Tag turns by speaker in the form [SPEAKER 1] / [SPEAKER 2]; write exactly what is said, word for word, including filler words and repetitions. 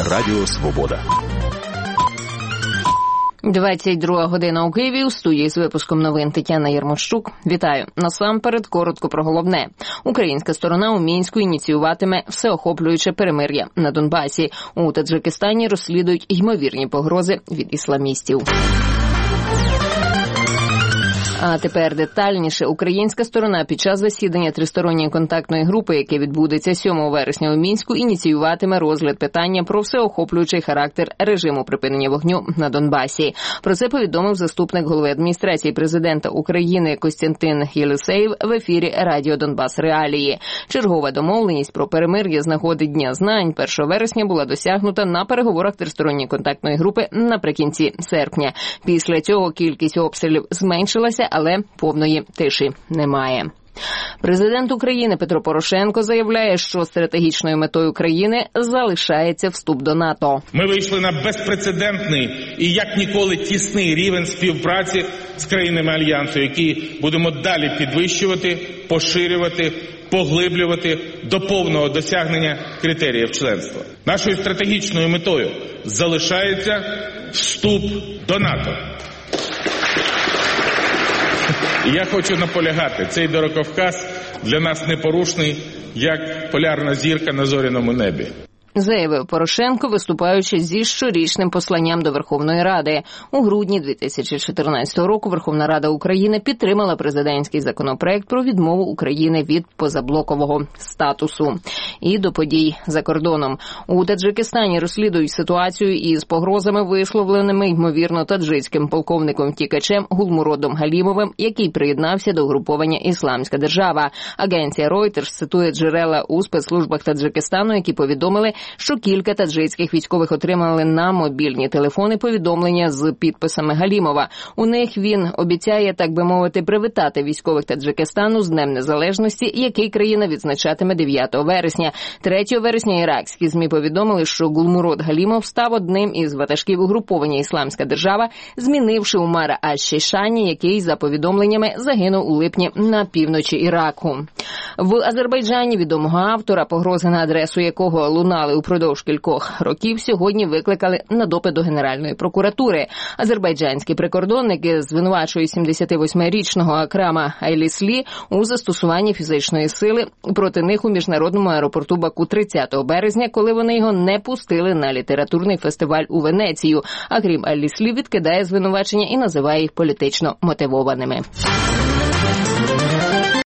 [SPEAKER 1] Радіо Свобода.
[SPEAKER 2] двадцять друга година у Києві. У студії з випуском новин Тетяна Єрмощук. Вітаю. Насамперед, коротко про головне. Українська сторона у Мінську ініціюватиме всеохоплююче перемир'я на Донбасі. У Таджикистані розслідують ймовірні погрози від ісламістів. А тепер детальніше. Українська сторона під час засідання тристоронньої контактної групи, яке відбудеться сьомого вересня у Мінську, ініціюватиме розгляд питання про всеохоплюючий характер режиму припинення вогню на Донбасі. Про це повідомив заступник голови адміністрації президента України Костянтин Єлисеєв в ефірі Радіо Донбас Реалії. Чергова домовленість про перемир'я з нагоди Дня знань першого вересня була досягнута на переговорах тристоронньої контактної групи наприкінці серпня. Після цього кількість обстрілів зменшилася, але повної тиші немає. Президент України Петро Порошенко заявляє, що стратегічною метою країни залишається вступ до НАТО.
[SPEAKER 3] Ми вийшли на безпрецедентний і як ніколи тісний рівень співпраці з країнами Альянсу, який будемо далі підвищувати, поширювати, поглиблювати до повного досягнення критеріїв членства. Нашою стратегічною метою залишається вступ до НАТО. І я хочу наполягати, цей дороговказ для нас непорушний, як полярна зірка на зоряному небі.
[SPEAKER 2] Заявив Порошенко, виступаючи зі щорічним посланням до Верховної Ради. У грудні дві тисячі чотирнадцятого року Верховна Рада України підтримала президентський законопроект про відмову України від позаблокового статусу. І до подій за кордоном. У Таджикистані розслідують ситуацію із погрозами, висловленими, ймовірно, таджицьким полковником-втікачем Гулмуродом Галімовим, який приєднався до угруповання «Ісламська держава». Агенція Reuters цитує джерела у спецслужбах Таджикистану, які повідомили, що кілька таджицьких військових отримали на мобільні телефони повідомлення з підписами Галімова. У них він обіцяє, так би мовити, привітати військових Таджикистану з Днем Незалежності, який країна відзначатиме дев'ятого вересня. третього вересня іракські ЗМІ повідомили, що Гулмурод Галімов став одним із ватажків угруповання «Ісламська держава», змінивши Умара Аш-Шейшані, який, за повідомленнями, загинув у липні на півночі Іраку. В Азербайджані відомого автора, погрози на адресу якого лунали упродовж кількох років, сьогодні викликали на допит до Генеральної прокуратури. Азербайджанські прикордонники звинувачують сімдесятивосьмирічного Акрама Айліслі у застосуванні фізичної сили проти них у міжнародному аеропорту Баку тридцятого березня, коли вони його не пустили на літературний фестиваль у Венецію. А крім Айліслі, відкидає звинувачення і називає їх політично мотивованими.